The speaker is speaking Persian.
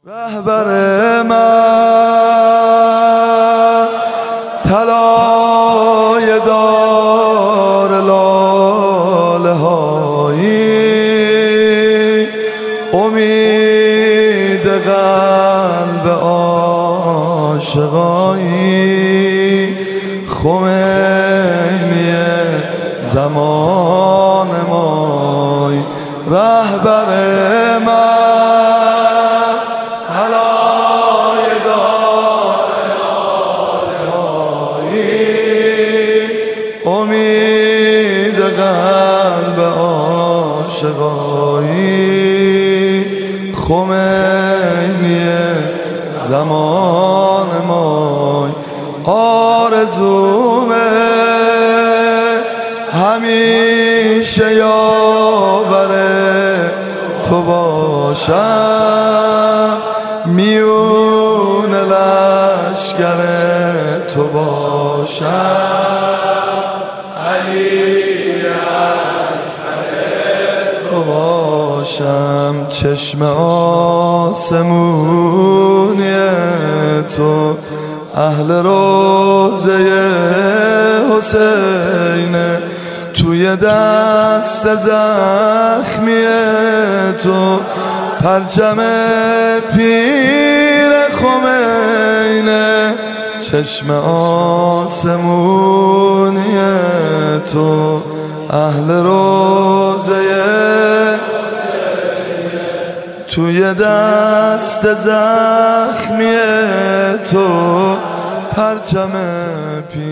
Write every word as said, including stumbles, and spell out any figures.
رهبر من طلای دار لاله هایی، امید قلب عاشقایی، خمینی زمان مای. رهبر من امید قلب عاشقایی، خمینی زمان مای. آرزومه همیشه یاور تو باشم، میون لشکر تو باشم، علی اکبر تو باشم. چشم آسمونی تو اهل روضه حسین، توی دست زخمی تو پرچم پیر خمینه. چشم آسمونی تو اهل روضه توی دست زخمی تو پرچم پیر